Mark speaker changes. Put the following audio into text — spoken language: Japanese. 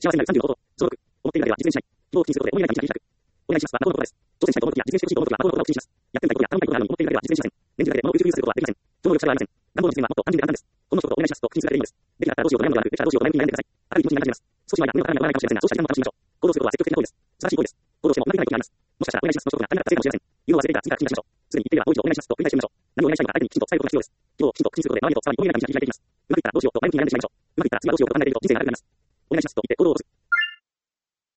Speaker 1: 幸せなる30のこと、所属、思っているだけは実現しない。希望を口にすることで思い描いた道が開く。お願いします。は魔法のことです。挑戦したいと思うときや実現してほしいと思うときは魔法のことを口にします。やってみたいことや頼みたいことなのに思っているだけは実現しません。念じるだけで物を優秀することはできません。超能力者ではありません。願望の実現はもっと単純で簡単です。この一言お願いしますと口にするだけでいいのです。できなかったらどうしようと悩むのではなく、できたらどうしようと前向きに悩んでください。ある気持ちになります。少し前や目のからないわからないかもしれませんが、そうした時間も楽しみましょう。行動することは積極的な行為です。素晴らしい行為です。行動してもうまくいかない時があります。もしかしたらお願いしますの一言が何らか成果を知らせん。言うのを忘れていたら次から口に出しましょう。すでに言っていればもう一度お願いしますと繰り返してみましょう。何をお願いしたいのか相手にきちんと伝えることが必要です。希望をきちんと口にすることで周りとさらに思いやりな道が切り開いていきます。うまくいったらどうしようと前向きに悩んでしまいましょう。うまくいったら次はどうしようと考えていると人生が楽になります。お願いしますと言って行動を起こす。